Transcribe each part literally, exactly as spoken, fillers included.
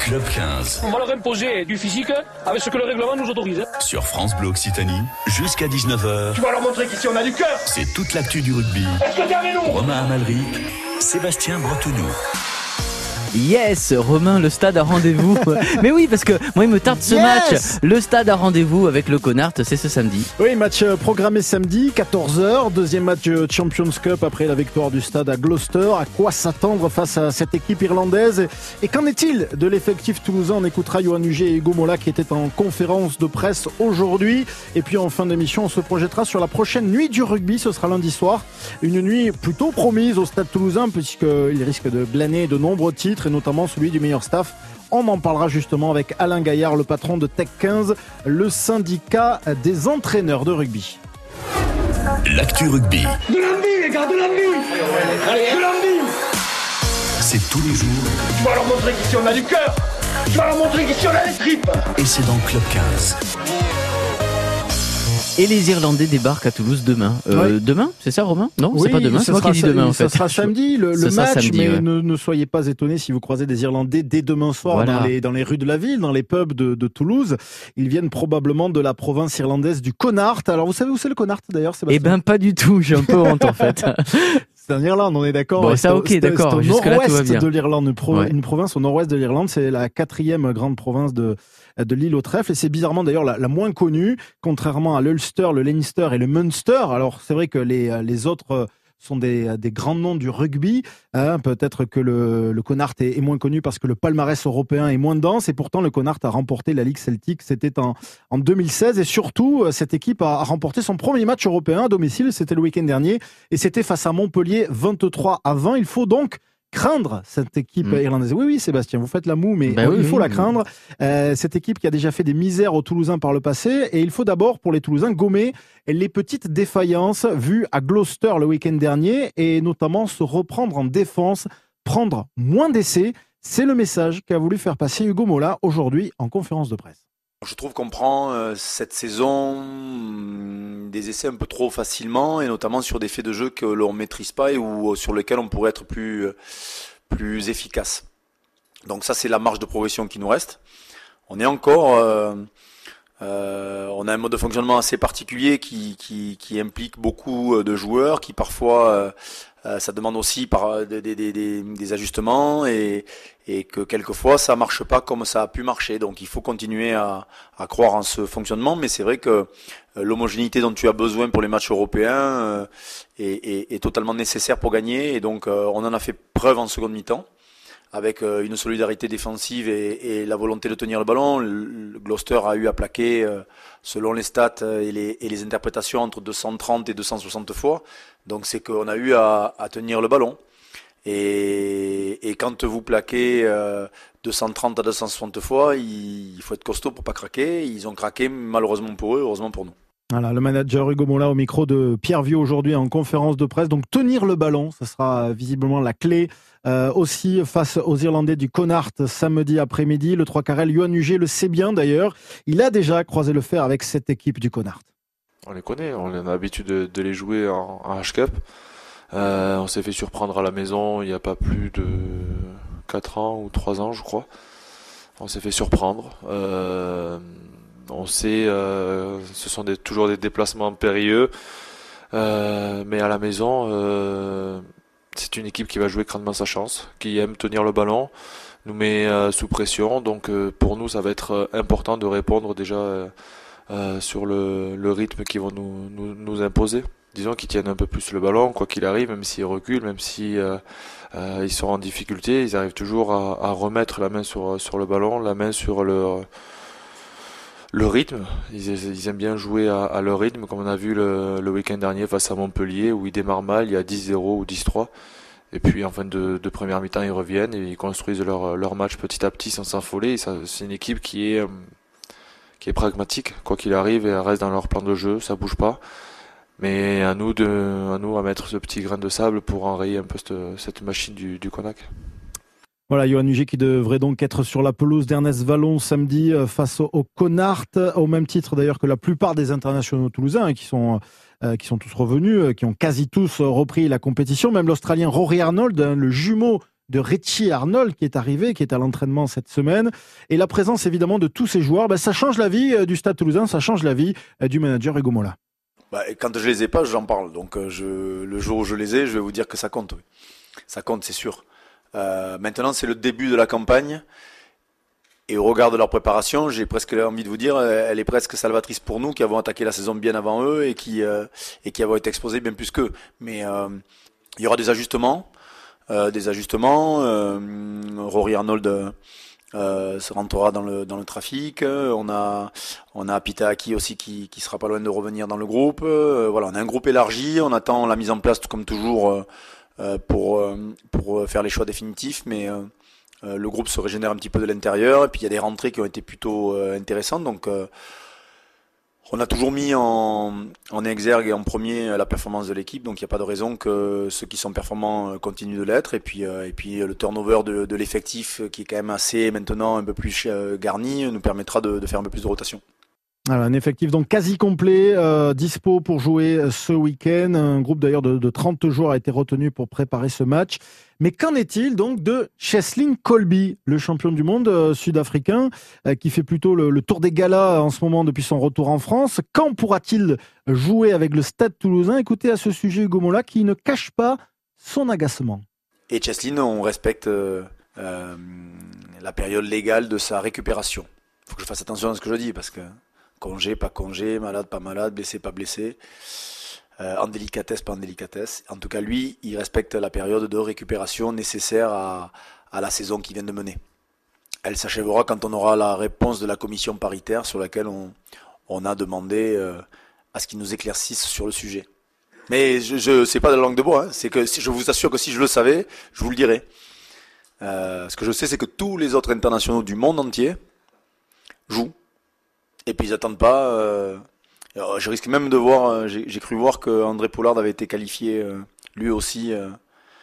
Club quinze. On va leur imposer du physique avec ce que le règlement nous autorise. Sur France Bleu Occitanie, jusqu'à dix-neuf heures. Tu vas leur montrer qu'ici on a du cœur. C'est toute l'actu du rugby. Est-ce que t'es avec nous? Romain Amalric, Sébastien Bretonneau. Yes, Romain, le stade a rendez-vous. Mais oui, parce que moi, il me tarde ce Yes match. Le stade a rendez-vous avec le Connacht, c'est ce samedi. Oui, match programmé samedi, quatorze heures. Deuxième match Champions Cup après la victoire du stade à Gloucester. À quoi s'attendre face à cette équipe irlandaise? Et qu'en est-il de l'effectif toulousain? On écoutera Yoann Huget et Hugo Mola qui étaient en conférence de presse aujourd'hui. Et puis en fin d'émission, on se projettera sur la prochaine nuit du rugby. Ce sera lundi soir. Une nuit plutôt promise au stade toulousain puisqu'il risque de glaner de nombreux titres, et notamment celui du meilleur staff. On en parlera justement avec Alain Gaillard, le patron de Tech quinze, le syndicat des entraîneurs de rugby. L'actu rugby, De l'envie, les gars, de l'envie. Allez, de l'envie. c'est tous les jours Tu vas leur montrer qu'ici on a du cœur. Tu vas leur montrer qu'ici on a les tripes. et c'est dans Club quinze. Et les Irlandais débarquent à Toulouse demain. Euh, Oui. Demain, c'est ça, Romain? Non, Oui, c'est pas demain, ce c'est moi sera qui dis sa- demain, en Ce fait. sera samedi, le, Ce le sera match, samedi, mais ouais. ne, ne soyez pas étonnés si vous croisez des Irlandais dès demain soir Voilà. dans, les, dans les rues de la ville, dans les pubs de, de Toulouse. Ils viennent probablement de la province irlandaise du Connacht. Alors, vous savez où c'est le Connacht, d'ailleurs, Sébastien? Eh ben, pas du tout, j'ai un peu honte, en fait. C'est en Irlande, on est d'accord. Bon, Ouais, ça, c'est au- ok, c'est- d'accord. C'est au Jusque-là, tout va nord-ouest bien. de l'Irlande, une, pro- Ouais. une province au nord-ouest de l'Irlande. C'est la quatrième grande province de, de l'île au trèfle. Et c'est bizarrement d'ailleurs la, la moins connue, contrairement à l'Ulster, le Leinster et le Munster. Alors, c'est vrai que les, les autres sont des, des grands noms du rugby. Hein, peut-être que le, le Connacht est, est moins connu parce que le palmarès européen est moins dense. Et pourtant, le Connacht a remporté la Ligue Celtique. C'était en, en deux mille seize. Et surtout, cette équipe a, a remporté son premier match européen à domicile. C'était le week-end dernier. Et c'était face à Montpellier, vingt-trois à vingt. Il faut donc craindre cette équipe Mm. irlandaise. Oui, oui, Sébastien, vous faites la moue, mais Bah euh, oui, il faut oui, la oui. craindre. Euh, cette équipe qui a déjà fait des misères aux Toulousains par le passé. Et il faut d'abord, pour les Toulousains, gommer les petites défaillances vues à Gloucester le week-end dernier et notamment se reprendre en défense, prendre moins d'essais. C'est le message qu'a voulu faire passer Hugo Mola aujourd'hui en conférence de presse. Je trouve qu'on prend euh, cette saison hum, des essais un peu trop facilement et notamment sur des faits de jeu que l'on maîtrise pas et ou euh, sur lesquels on pourrait être plus, euh, plus efficace. Donc ça, c'est la marge de progression qui nous reste. On est encore, euh, euh, on a un mode de fonctionnement assez particulier qui, qui, qui implique beaucoup de joueurs, qui parfois, euh, euh, ça demande aussi par des, des, des, des ajustements et, et que quelquefois ça marche pas comme ça a pu marcher. Donc il faut continuer à, à croire en ce fonctionnement, mais c'est vrai que euh, l'homogénéité dont tu as besoin pour les matchs européens euh, est, est, est totalement nécessaire pour gagner. Et donc euh, on en a fait preuve en seconde mi-temps, avec euh, une solidarité défensive et, et la volonté de tenir le ballon. Le, le Gloucester a eu à plaquer, euh, selon les stats euh, et, les, et les interprétations, entre deux cent trente et deux cent soixante fois. Donc c'est qu'on a eu à, à tenir le ballon. Et, et quand vous plaquez euh, deux cent trente à deux cent soixante fois, il, il faut être costaud pour pas craquer. Ils ont craqué, malheureusement pour eux, heureusement pour nous. Voilà, le manager Hugo Mola au micro de Pierre Vieux aujourd'hui en conférence de presse. Donc tenir le ballon, ce sera visiblement la clé. Euh, aussi face aux Irlandais du Connacht samedi après-midi. Le trois carrel, Yoann Huget le sait bien d'ailleurs. Il a déjà croisé le fer avec cette équipe du Connacht. On les connaît, on a l'habitude de, de les jouer en, en H-Cup. Euh, on s'est fait surprendre à la maison il n'y a pas plus de quatre ans ou trois ans, je crois. On s'est fait surprendre. Euh, on sait, euh, ce sont des, toujours des déplacements périlleux. Euh, mais à la maison, euh, c'est une équipe qui va jouer grandement sa chance, qui aime tenir le ballon, nous met euh, sous pression. Donc euh, pour nous, ça va être important de répondre déjà euh, euh, sur le, le rythme qu'ils vont nous, nous, nous imposer. Disons qu'ils tiennent un peu plus le ballon, quoi qu'il arrive, même s'ils reculent, même si euh, euh, ils sont en difficulté, ils arrivent toujours à, à remettre la main sur, sur le ballon, la main sur le, le rythme. Ils, ils aiment bien jouer à, à leur rythme, comme on a vu le, le week-end dernier face à Montpellier, où ils démarrent mal, il y a dix zéro ou dix trois. Et puis en fin de, de première mi-temps, ils reviennent et ils construisent leur, leur match petit à petit sans s'affoler. Ça, c'est une équipe qui est, qui est pragmatique, quoi qu'il arrive, et elle reste dans leur plan de jeu, ça bouge pas. Mais à nous de, à nous à mettre ce petit grain de sable pour enrayer un peu cette, cette machine du, du Connacht. Voilà, Yoann Huget qui devrait donc être sur la pelouse d'Ernest Vallon samedi face au, au Connacht, au même titre d'ailleurs que la plupart des internationaux toulousains qui sont, euh, qui sont tous revenus, qui ont quasi tous repris la compétition. Même l'Australien Rory Arnold, le jumeau de Richie Arnold qui est arrivé, qui est à l'entraînement cette semaine. Et la présence évidemment de tous ces joueurs, ben, ça change la vie euh, du Stade Toulousain, ça change la vie euh, du manager Hugo Mola. Bah, quand je les ai pas, j'en parle. Donc euh, je, le jour où je les ai, je vais vous dire que ça compte. Oui. Ça compte, c'est sûr. Euh, maintenant, c'est le début de la campagne. Et au regard de leur préparation, j'ai presque envie de vous dire, elle est presque salvatrice pour nous qui avons attaqué la saison bien avant eux et qui, euh, et qui avons été exposés bien plus qu'eux. Mais euh, il y aura des ajustements. Euh, des ajustements. Euh, Rory Arnold euh, se rentrera dans le, dans le trafic. On a, on a Pita Aki aussi qui, qui sera pas loin de revenir dans le groupe. Euh, voilà, on a un groupe élargi. On attend la mise en place, tout comme toujours, euh, pour, euh, pour faire les choix définitifs. Mais euh, Euh, le groupe se régénère un petit peu de l'intérieur et puis il y a des rentrées qui ont été plutôt euh, intéressantes, donc euh, on a toujours mis en, en exergue et en premier la performance de l'équipe, donc il n'y a pas de raison que ceux qui sont performants continuent de l'être, et puis, euh, et puis le turnover de, de l'effectif qui est quand même assez maintenant un peu plus euh, garni nous permettra de, de faire un peu plus de rotation. Alors, un effectif donc quasi complet, euh, dispo pour jouer ce week-end. Un groupe d'ailleurs de, de trente joueurs a été retenu pour préparer ce match. Mais qu'en est-il donc de Cheslin Kolbe, le champion du monde euh, sud-africain, euh, qui fait plutôt le, le tour des galas en ce moment depuis son retour en France? Quand pourra-t-il jouer avec le Stade Toulousain? Écoutez à ce sujet Hugo Mola qui ne cache pas son agacement. Et Cheslin, on respecte euh, euh, la période légale de sa récupération. Il faut que je fasse attention à ce que je dis parce que congé, pas congé, malade, pas malade, blessé, pas blessé, euh, en délicatesse, pas en délicatesse. En tout cas, lui, il respecte la période de récupération nécessaire à, à la saison qu'il vient de mener. Elle s'achèvera quand on aura la réponse de la commission paritaire sur laquelle on, on a demandé euh, à ce qu'ils nous éclaircissent sur le sujet. Mais je, je c'est pas de la langue de bois, hein. C'est que si, je vous assure que si je le savais, je vous le dirais. Euh, ce que je sais, c'est que tous les autres internationaux du monde entier jouent. Et puis ils attendent pas. Euh, je risque même de voir. J'ai, j'ai cru voir que André Pollard avait été qualifié euh, lui aussi euh,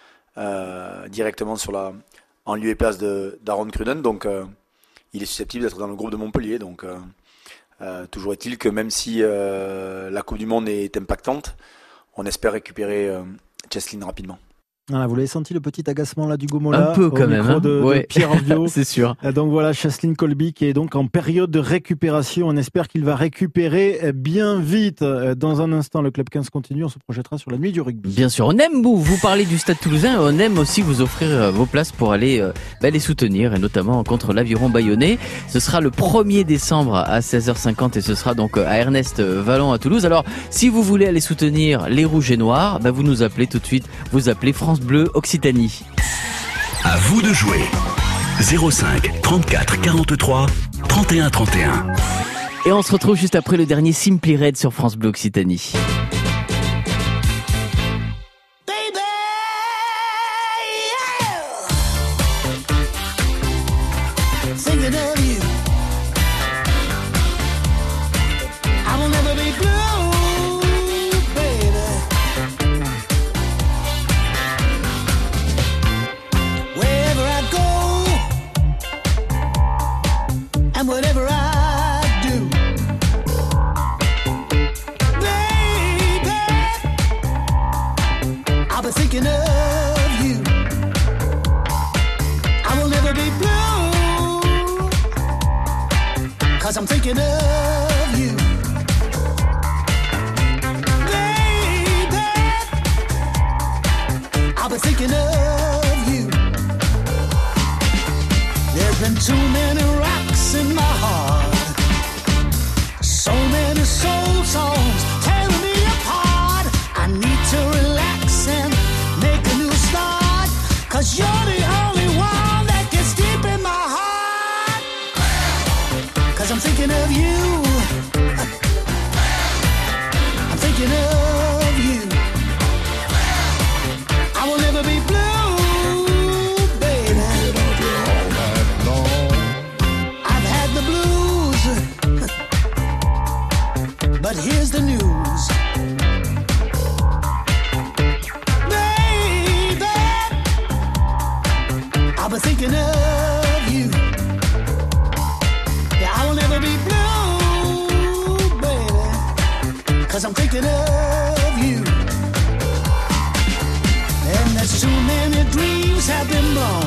euh, directement sur la, en lieu et place de d'Aaron Cruden. Donc euh, il est susceptible d'être dans le groupe de Montpellier. Donc euh, euh, toujours est-il que même si euh, la Coupe du Monde est impactante, on espère récupérer euh, Cheslin rapidement. Voilà, vous l'avez senti le petit agacement là du Gomola un peu quand même, hein. de, ouais. de Pierre Orvio. C'est sûr. Donc voilà, Cheslin Kolbe qui est donc en période de récupération. On espère qu'il va récupérer bien vite. Dans un instant, le Club quinze continue. On se projettera sur la nuit du rugby. Bien sûr, on aime vous, vous parler du Stade Toulousain. On aime aussi vous offrir vos places pour aller euh, bah, les soutenir, et notamment contre l'Aviron Bayonnais. Ce sera le premier décembre à seize heures cinquante et ce sera donc à Ernest Vallon à Toulouse. Alors, si vous voulez aller soutenir les Rouges et Noirs, bah, vous nous appelez tout de suite. Vous appelez France Bleu Occitanie. À vous de jouer. zéro cinq trente-quatre quarante-trois trente et un trente et un. Et on se retrouve juste après le dernier Simply Red sur France Bleu Occitanie. Whatever I do, baby, I'll be thinking of you. I will never be blue, 'cause I'm thinking of you. Baby, I'll be thinking of you. There's been too many rocks in my heart, so many soul songs tearing me apart. I need to relax and make a new start, 'cause you're the only one that gets deep in my heart. 'Cause I'm thinking of you, I'm thinking of you. I will never be blue. But here's the news, baby, I'll be thinking of you. Yeah, I will never be blue, baby, 'cause I'm thinking of you. And there's too many dreams have been born,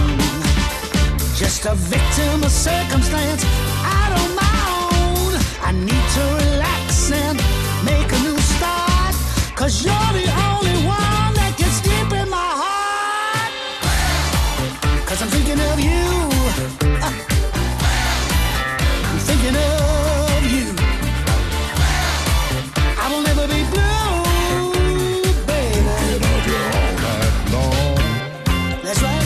just a victim of circumstance out on my own. I need to relax and make a new start, 'cause you're the only one that gets deep in my heart. 'Cause I'm thinking of you, I'm thinking of you. I will never be blue, baby. That's right.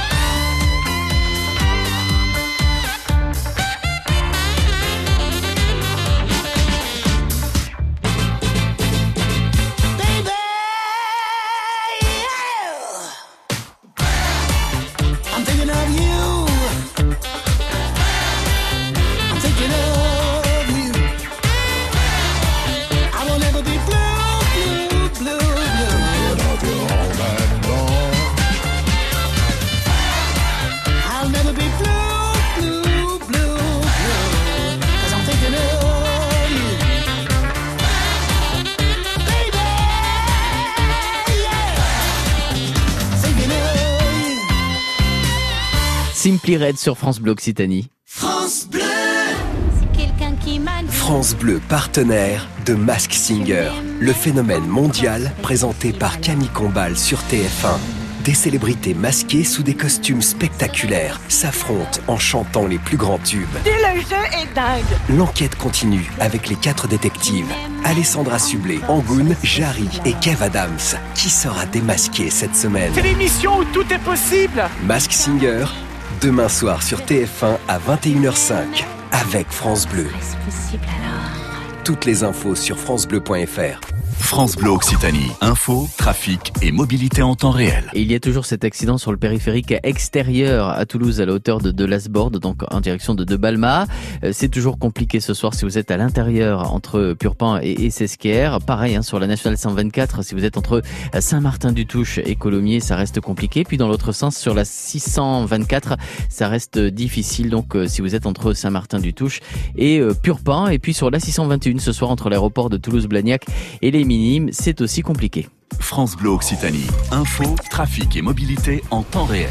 Simply Red sur France Bleu Occitanie. France Bleu. C'est quelqu'un qui m'a dit. France Bleu, partenaire de Mask Singer, le phénomène mondial présenté par Camille Combal sur T F un. Des célébrités masquées sous des costumes spectaculaires s'affrontent en chantant les plus grands tubes. Le jeu est dingue. L'enquête continue avec les quatre détectives. Alessandra Sublet, Angoune, Jarry et Kev Adams. Qui sera démasqué cette semaine? C'est l'émission où tout est possible. Mask Singer, demain soir sur T F un à vingt et une heures cinq avec France Bleu. Est-ce possible alors? Toutes les infos sur francebleu point f r. France Bleu Occitanie. Info, trafic et mobilité en temps réel. Et il y a toujours cet accident sur le périphérique extérieur à Toulouse à la hauteur de, de Lasborde, donc en direction de De Balma. Euh, c'est toujours compliqué ce soir si vous êtes à l'intérieur entre Purpan et, et Sesquières. Pareil hein, sur la nationale cent vingt-quatre, si vous êtes entre Saint-Martin-du-Touche et Colomiers, ça reste compliqué. Puis dans l'autre sens, sur la six cent vingt-quatre, ça reste difficile. Donc euh, si vous êtes entre Saint-Martin-du-Touche et euh, Purpan. Et puis sur la six cent vingt et un ce soir entre l'aéroport de Toulouse-Blagnac et les Minimes, c'est aussi compliqué. France Bleu Occitanie. Info, trafic et mobilité en temps réel.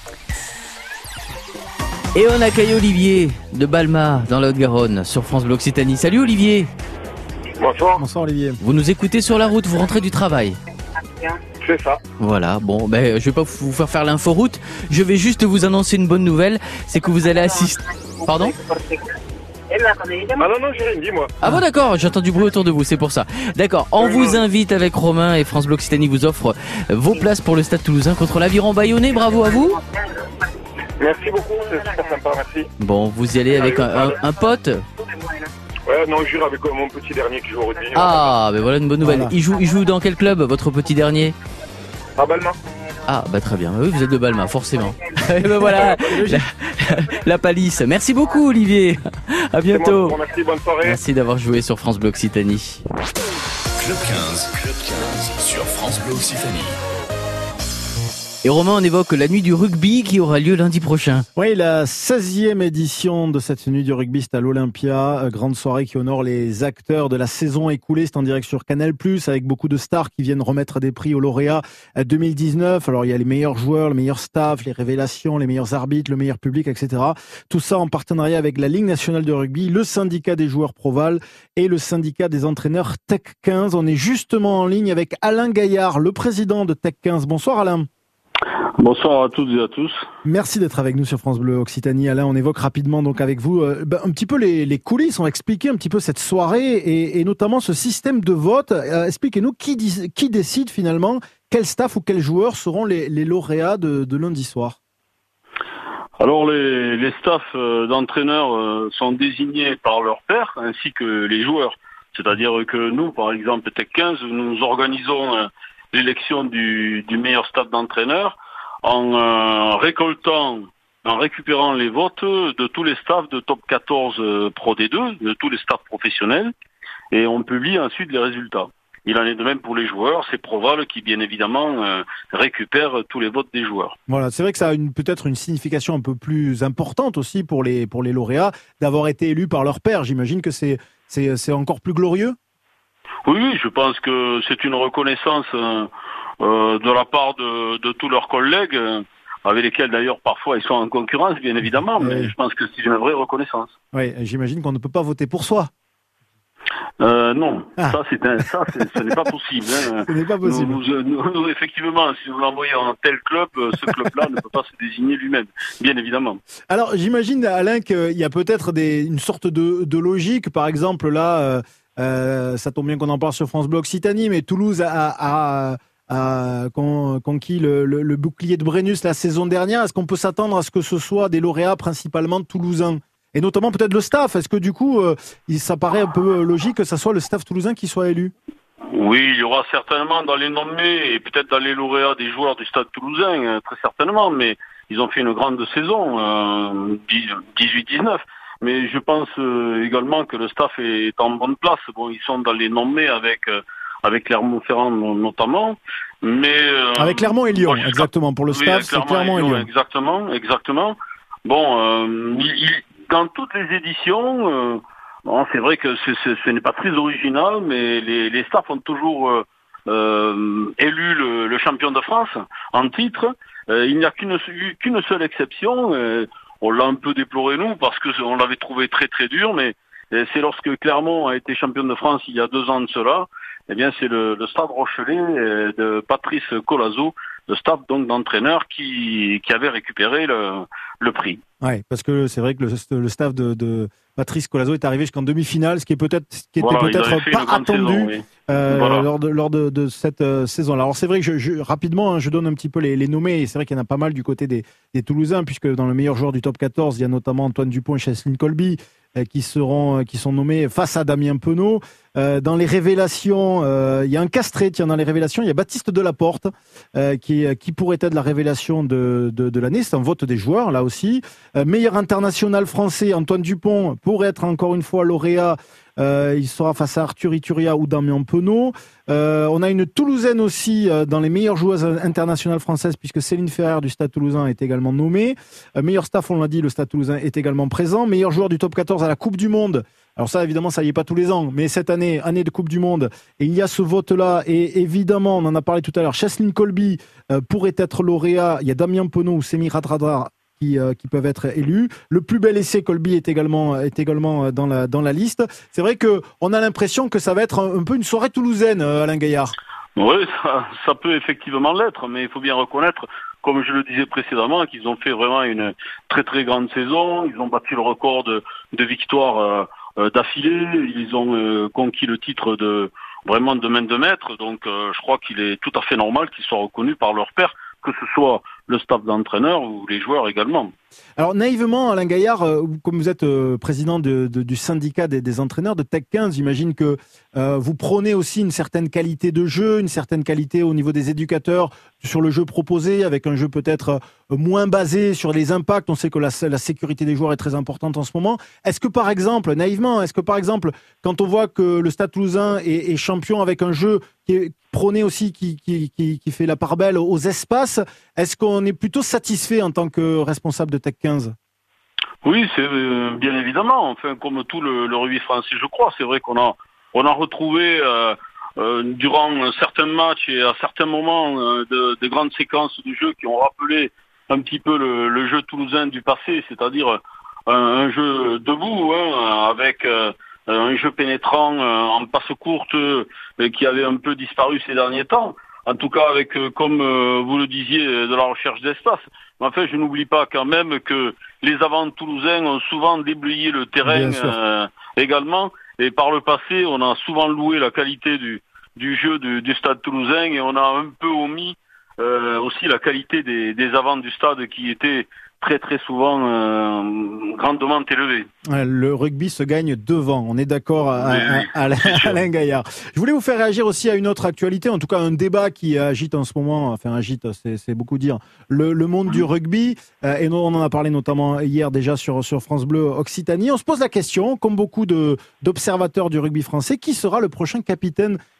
Et on accueille Olivier de Balma dans la Haute-Garonne sur France Bleu Occitanie. Salut Olivier. Bonsoir. Bonsoir Olivier. Vous nous écoutez sur la route, vous rentrez du travail. C'est ça. Voilà, bon, ben je vais pas vous faire faire l'inforoute. Je vais juste vous annoncer une bonne nouvelle, c'est que vous allez assister. Pardon ? Ah non, non, j'ai rien dit, moi. Ah bon d'accord, j'entends du bruit autour de vous, c'est pour ça. D'accord, on vous invite avec Romain et France Bleu Occitanie vous offre vos places pour le Stade Toulousain contre l'Aviron Bayonnais, bravo à vous. Merci beaucoup, c'est super sympa, merci. Bon, vous y allez avec un, un, un pote. Ouais, non, je jure avec mon petit dernier qui joue au rugby. Ah, ben voilà une bonne nouvelle. Voilà. Il joue, il joue dans quel club, votre petit dernier ? À Balma. Ah, bah très bien, oui, vous êtes de Balma, forcément. Et ben voilà, la, la palisse. Merci beaucoup Olivier, à bientôt. Bon, merci, bonne soirée. Merci d'avoir joué sur France Bleu Occitanie. Club quinze, Club quinze sur France Bleu Occitanie. Et Romain, on évoque la nuit du rugby qui aura lieu lundi prochain. Oui, la seizième édition de cette nuit du rugby, c'est à l'Olympia. Grande soirée qui honore les acteurs de la saison écoulée. C'est en direct sur Canal plus, avec beaucoup de stars qui viennent remettre des prix aux lauréats deux mille dix-neuf. Alors, il y a les meilleurs joueurs, le meilleur staff, les révélations, les meilleurs arbitres, le meilleur public, et cetera. Tout ça en partenariat avec la Ligue nationale de rugby, le syndicat des joueurs Proval et le syndicat des entraîneurs Tech quinze. On est justement en ligne avec Alain Gaillard, le président de Tech quinze. Bonsoir Alain. Bonsoir à toutes et à tous. Merci d'être avec nous sur France Bleu Occitanie. Alain, on évoque rapidement donc avec vous euh, ben, un petit peu les, les coulisses, on va expliquer un petit peu cette soirée et, et notamment ce système de vote. Euh, expliquez-nous qui, dis, qui décide finalement quel staff ou quels joueurs seront les, les lauréats de, de lundi soir. Alors les, les staffs euh, d'entraîneurs euh, sont désignés par leur père ainsi que les joueurs. C'est-à-dire que nous, par exemple, Tech quinze, nous organisons euh, l'élection du, du meilleur staff d'entraîneurs en euh, récoltant, en récupérant les votes de tous les staffs de top quatorze euh, Pro D deux, de tous les staffs professionnels, et on publie ensuite les résultats. Il en est de même pour les joueurs, c'est Proval qui bien évidemment euh, récupère tous les votes des joueurs. Voilà, c'est vrai que ça a une, peut-être une signification un peu plus importante aussi pour les, pour les lauréats d'avoir été élus par leur père. J'imagine que c'est, c'est, c'est encore plus glorieux. Oui, oui, je pense que c'est une reconnaissance euh, euh, de la part de, de tous leurs collègues. avec lesquels d'ailleurs parfois ils sont en concurrence, bien évidemment, mais oui. je pense que c'est une vraie reconnaissance. Oui, j'imagine qu'on ne peut pas voter pour soi. Euh, non, Ah. ça, c'est un, ça c'est, ce n'est pas possible. Hein. Ce n'est pas possible. Nous, nous, nous, nous, effectivement, si vous l'envoyez en tel club, euh, ce club-là ne peut pas se désigner lui-même, bien évidemment. Alors, j'imagine, Alain, qu'il y a peut-être des, une sorte de, de logique. Par exemple, là, euh, euh, ça tombe bien qu'on en parle sur France Bleu Occitanie, mais Toulouse a, a, a con, conquis le, le, le bouclier de Brennus la saison dernière. Est-ce qu'on peut s'attendre à ce que ce soit des lauréats principalement toulousains ? Et notamment peut-être le staff. Est-ce que du coup, euh, ça paraît un peu logique que ça soit le staff toulousain qui soit élu ? Oui, il y aura certainement dans les nommés et peut-être dans les lauréats des joueurs du Stade Toulousain, euh, très certainement, mais ils ont fait une grande saison, euh, dix-huit dix-neuf. Mais je pense euh, également que le staff est en bonne place. Bon, ils sont dans les nommés avec euh, avec Clermont-Ferrand notamment, mais euh, avec Clermont et Lyon, moi, exactement. Pour le oui, staff, c'est Clermont et Lyon. Exactement, exactement. Bon, euh, il, il, dans toutes les éditions. Euh, Bon, c'est vrai que c'est, c'est, ce n'est pas très original, mais les, les staffs ont toujours euh, euh, élu le, le champion de France en titre. Euh, il n'y a qu'une, qu'une seule exception. Euh, on l'a un peu déploré nous parce que on l'avait trouvé très très dur, mais c'est lorsque Clermont a été champion de France il y a deux ans de cela. Eh bien, c'est le, le Stade Rochelais de Patrice Colazo, le staff donc d'entraîneur qui qui avait récupéré le, le prix. Ouais, parce que c'est vrai que le, le staff de, de Patrice Colazo est arrivé jusqu'en demi-finale, ce qui est peut-être, ce qui était voilà, peut-être pas attendu saison, oui. euh, voilà. lors de lors de, de cette euh, saison-là. Alors c'est vrai que je, je, rapidement, hein, je donne un petit peu les, les nommés. Et c'est vrai qu'il y en a pas mal du côté des, des Toulousains, puisque dans le meilleur joueur du top quatorze, il y a notamment Antoine Dupont et Cheslin Colby euh, qui seront, euh, qui sont nommés face à Damien Penaud. Euh, dans les révélations, euh, il y a un castré. Tiens, dans les révélations, il y a Baptiste Delaporte euh, qui qui pourrait être la révélation de de, de l'année. C'est un vote des joueurs là aussi. Euh, meilleur international français, Antoine Dupont pourrait être encore une fois lauréat. Euh, il sera face à Arthur Ituria ou Damien Penaud. Euh, on a une Toulousaine aussi euh, dans les meilleures joueuses internationales françaises, puisque Céline Ferrer du Stade Toulousain est également nommée. Euh, meilleur staff, on l'a dit, le Stade Toulousain est également présent. Meilleur joueur du top quatorze à la Coupe du Monde. Alors ça, évidemment, ça y est pas tous les ans, mais cette année, année de Coupe du Monde, et il y a ce vote-là, et évidemment, on en a parlé tout à l'heure, Cheslin Colby euh, pourrait être lauréat. Il y a Damien Penaud ou Semi Radradra Qui, euh, qui peuvent être élus. Le plus bel essai, Colby, est également, est également dans la, dans la liste. C'est vrai qu'on a l'impression que ça va être un, un peu une soirée toulousaine, euh, Alain Gaillard. Oui, ça, ça peut effectivement l'être, mais il faut bien reconnaître, comme je le disais précédemment, qu'ils ont fait vraiment une très très grande saison. Ils ont battu le record de, de victoires euh, euh, d'affilée. Ils ont euh, conquis le titre de vraiment de main de maître. Donc euh, je crois qu'il est tout à fait normal qu'ils soient reconnus par leur père, que ce soit le staff d'entraîneur ou les joueurs également. Alors naïvement, Alain Gaillard, euh, comme vous êtes euh, président de, de, du syndicat des, des entraîneurs de Tech quinze, j'imagine que euh, vous prônez aussi une certaine qualité de jeu, une certaine qualité au niveau des éducateurs sur le jeu proposé, avec un jeu peut-être euh, moins basé sur les impacts. On sait que la, la sécurité des joueurs est très importante en ce moment. Est-ce que par exemple, naïvement, est-ce que par exemple, quand on voit que le Stade Toulousain est, est champion avec un jeu qui est prôné aussi, qui, qui, qui, qui fait la part belle aux espaces, est-ce qu'on est plutôt satisfait en tant que responsable de Tech quinze? Oui, c'est euh, bien évidemment. Enfin, comme tout le, le rugby français, je crois. C'est vrai qu'on a on a retrouvé euh, euh, durant certains matchs et à certains moments euh, de, de grandes séquences de jeu qui ont rappelé un petit peu le, le jeu toulousain du passé, c'est-à-dire un, un jeu debout, hein, avec euh, un jeu pénétrant euh, en passe courte euh, qui avait un peu disparu ces derniers temps. En tout cas, avec, euh, comme euh, vous le disiez, de la recherche d'espace. Mais enfin, je n'oublie pas quand même que les avants toulousains ont souvent déblayé le terrain euh, également. Et par le passé, on a souvent loué la qualité du, du jeu du, du stade toulousain et on a un peu omis euh, aussi la qualité des, des avants du stade qui étaient très très souvent euh, grandement élevé. Le rugby se gagne devant, on est d'accord à, oui, oui, à, à, à Alain Gaillard. Je voulais vous faire réagir aussi à une autre actualité, en tout cas un débat qui agite en ce moment, enfin agite, c'est, c'est beaucoup dire, le, le monde du rugby, euh, et on en a parlé notamment hier déjà sur, sur France Bleu Occitanie. On se pose la question, comme beaucoup de, d'observateurs du rugby français, qui sera le prochain capitaine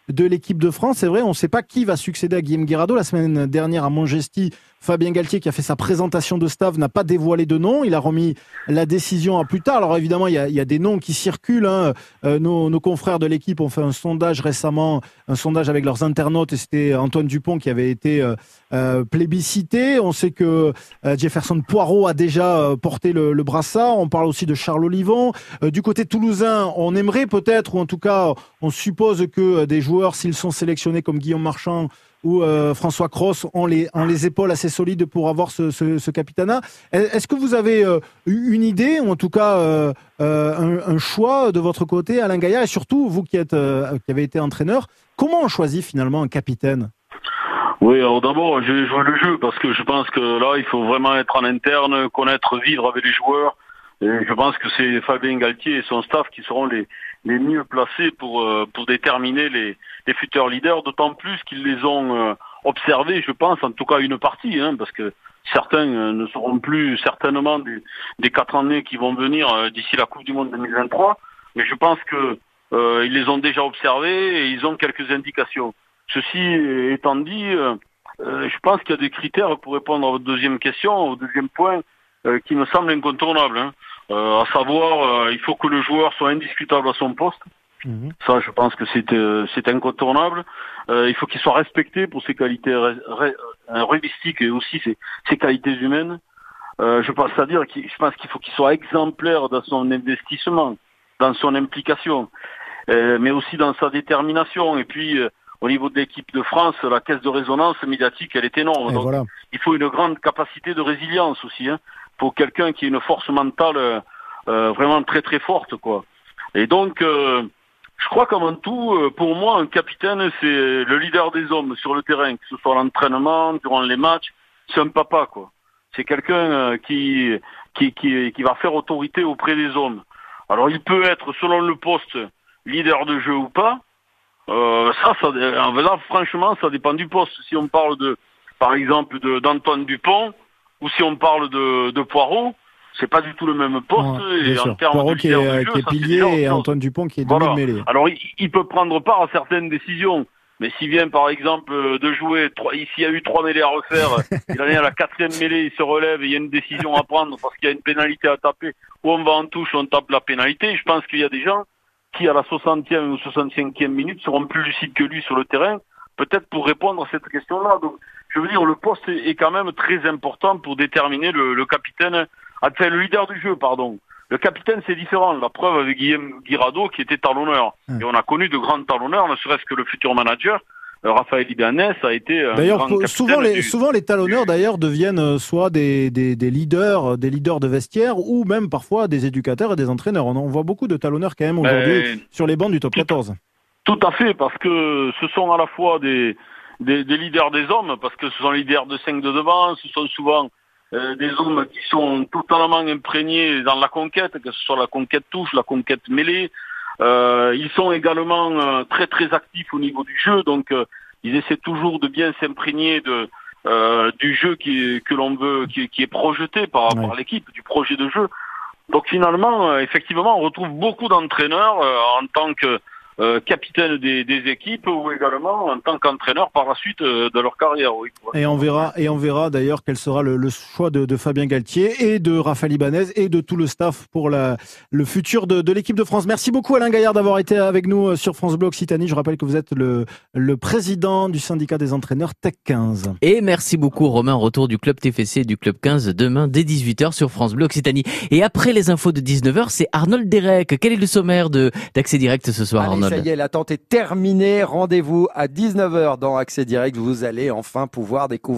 de l'équipe de France. C'est vrai, on ne sait pas qui va succéder à Guillaume Guirado. La semaine dernière à Montgesty, Fabien Galtier, qui a fait sa présentation de staff, n'a pas dévoilé de nom. Il a remis la décision à plus tard. Alors évidemment, il y a, il y a des noms qui circulent. Hein. Euh, nos, nos confrères de l'équipe ont fait un sondage récemment, un sondage avec leurs internautes, et c'était Antoine Dupont qui avait été euh, euh, plébiscité. On sait que euh, Jefferson Poirot a déjà euh, porté le, le brassard. On parle aussi de Charles Olivon. Euh, du côté toulousain, on aimerait peut-être, ou en tout cas, on suppose que euh, des joueurs, s'ils sont sélectionnés comme Guillaume Marchand ou euh, François Cros, ont les, ont les épaules assez solides pour avoir ce, ce, ce capitanat. Est-ce que vous avez euh, une idée, ou en tout cas euh, euh, un, un choix de votre côté, Alain Gaillard, et surtout, vous qui, êtes, euh, qui avez été entraîneur, comment on choisit finalement un capitaine ? Oui, alors d'abord, j'ai joué le jeu parce que je pense que là, il faut vraiment être en interne, connaître, vivre avec les joueurs. Et je pense que c'est Fabien Galtier et son staff qui seront les, les mieux placés pour, euh, pour déterminer les, les futurs leaders, d'autant plus qu'ils les ont euh, observés, je pense, en tout cas une partie, hein, parce que certains euh, ne seront plus certainement des, des quatre années qui vont venir euh, d'ici la Coupe du Monde deux mille vingt-trois, mais je pense que euh, ils les ont déjà observés et ils ont quelques indications. Ceci étant dit, euh, euh, je pense qu'il y a des critères pour répondre à votre deuxième question, au deuxième point, euh, qui me semble incontournable, hein. Euh, à savoir, euh, il faut que le joueur soit indiscutable à son poste. Mmh. Ça, je pense que c'est euh, c'est incontournable. Euh, il faut qu'il soit respecté pour ses qualités ré, ré, rugbystiques et aussi ses, ses qualités humaines. Euh, je pense, c'est-à-dire qu'il, je pense qu'il faut qu'il soit exemplaire dans son investissement, dans son implication, euh, mais aussi dans sa détermination. Et puis, euh, au niveau de l'équipe de France, la caisse de résonance médiatique, elle est énorme. Donc, voilà. Il faut une grande capacité de résilience aussi, hein, pour quelqu'un qui a une force mentale euh, vraiment très très forte, quoi. Et donc, euh, je crois qu'avant tout, pour moi, un capitaine, c'est le leader des hommes sur le terrain, que ce soit à l'entraînement, durant les matchs. C'est un papa, quoi. C'est quelqu'un qui, qui qui qui va faire autorité auprès des hommes. Alors, il peut être, selon le poste, leader de jeu ou pas. Euh, ça, ça, là, franchement, ça dépend du poste. Si on parle de, par exemple, de d'Antoine Dupont, ou si on parle de, de Poirot, c'est pas du tout le même poste. Ouais, et en termes Poirot de qui est, jeu, qui est pilier et Antoine Dupont qui est voilà. demi-mêlée. Alors, il, il peut prendre part à certaines décisions. Mais s'il vient, par exemple, de jouer, s'il y a eu trois mêlées à refaire, il en est à la quatrième mêlée, il se relève et il y a une décision à prendre parce qu'il y a une pénalité à taper, ou on va en touche, on tape la pénalité. Je pense qu'il y a des gens qui, à la soixantième ou soixante-cinquième minute, seront plus lucides que lui sur le terrain, peut-être pour répondre à cette question-là. Donc, je veux dire, le poste est quand même très important pour déterminer le, le capitaine, enfin le leader du jeu, pardon. Le capitaine, c'est différent. La preuve avec Guillaume Guirado, qui était talonneur. Mmh. Et on a connu de grands talonneurs, ne serait-ce que le futur manager, euh, Raphaël Ibanez, a été un d'ailleurs, grand capitaine. Souvent, les, du... souvent, les talonneurs, d'ailleurs, deviennent soit des, des, des leaders, des leaders de vestiaire, ou même parfois des éducateurs et des entraîneurs. On en voit beaucoup de talonneurs quand même aujourd'hui ben, sur les bancs du top quatorze. Tout à fait, parce que ce sont à la fois des, des, des leaders des hommes, parce que ce sont les leaders de cinq de devant, ce sont souvent euh, des hommes qui sont totalement imprégnés dans la conquête, que ce soit la conquête touche, la conquête mêlée. Euh, ils sont également euh, très très actifs au niveau du jeu, donc euh, ils essaient toujours de bien s'imprégner de euh, du jeu qui que l'on veut, qui, qui est projeté par, ouais. par l'équipe, du projet de jeu. Donc finalement, euh, effectivement, on retrouve beaucoup d'entraîneurs euh, en tant que Euh, capitaine des, des équipes ou également en tant qu'entraîneur par la suite euh, de leur carrière. Oui. Et on verra, et on verra d'ailleurs quel sera le, le choix de, de Fabien Galtier et de Raphaël Ibanez et de tout le staff pour la, le futur de, de l'équipe de France. Merci beaucoup Alain Gaillard d'avoir été avec nous sur France Bleu Occitanie. Je rappelle que vous êtes le, le président du syndicat des entraîneurs Tech quinze. Et merci beaucoup Romain, retour du club T F C et du club quinze demain dès dix-huit heures sur France Bleu Occitanie. Et après les infos de dix-neuf heures, c'est Arnold Derek. Quel est le sommaire de d'Accès Direct ce soir, Arnold? Ça y est, l'attente est terminée. Rendez-vous à dix-neuf heures dans Accès Direct. Vous allez enfin pouvoir découvrir